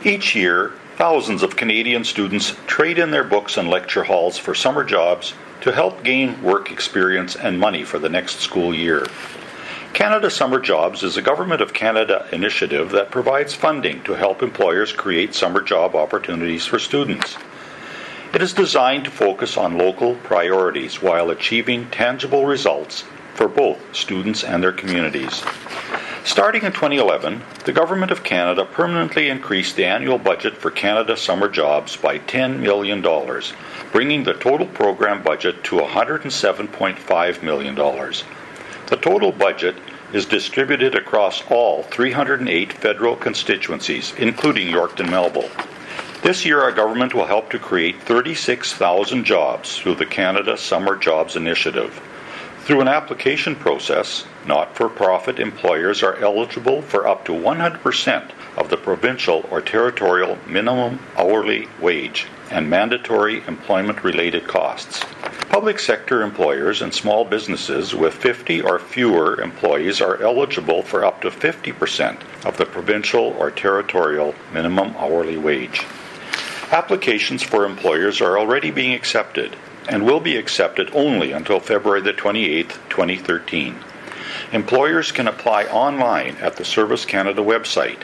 Each year, thousands of Canadian students trade in their books and lecture halls for summer jobs to help gain work experience and money for the next school year. Canada Summer Jobs is a Government of Canada initiative that provides funding to help employers create summer job opportunities for students. It is designed to focus on local priorities while achieving tangible results for both students and their communities. Starting in 2011, the Government of Canada permanently increased the annual budget for Canada Summer Jobs by $10 million, bringing the total program budget to $107.5 million. The total budget is distributed across all 308 federal constituencies, including Yorkton Melville. This year, our government will help to create 36,000 jobs through the Canada Summer Jobs Initiative. Through an application process, not-for-profit employers are eligible for up to 100% of the provincial or territorial minimum hourly wage and mandatory employment-related costs. Public sector employers and small businesses with 50 or fewer employees are eligible for up to 50% of the provincial or territorial minimum hourly wage. Applications for employers are already being accepted and will be accepted only until February the 28th, 2013. Employers can apply online at the Service Canada website,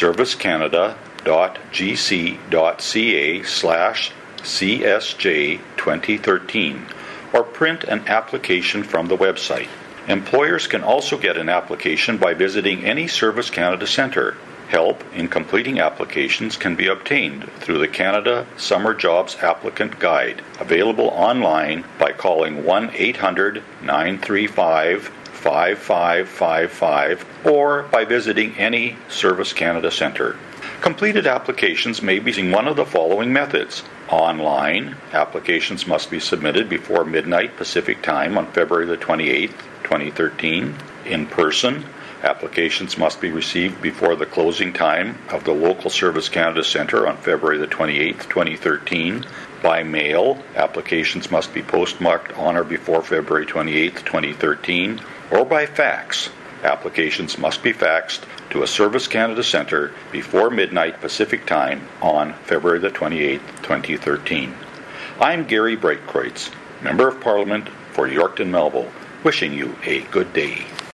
servicecanada.gc.ca/CSJ2013, or print an application from the website. Employers can also get an application by visiting any Service Canada centre. Help in completing applications can be obtained through the Canada Summer Jobs Applicant Guide, available online by calling 1-800-935-5555 or by visiting any Service Canada centre. Completed applications may be using one of the following methods. Online, applications must be submitted before midnight Pacific Time on February the 28th, 2013. In person, applications must be received before the closing time of the local Service Canada Centre on February the 28th, 2013. By mail, applications must be postmarked on or before February 28th, 2013. Or by fax, applications must be faxed to a Service Canada Centre before midnight Pacific Time on February the 28th, 2013. I'm Gary Breitkreutz, Member of Parliament for Yorkton Melville, wishing you a good day.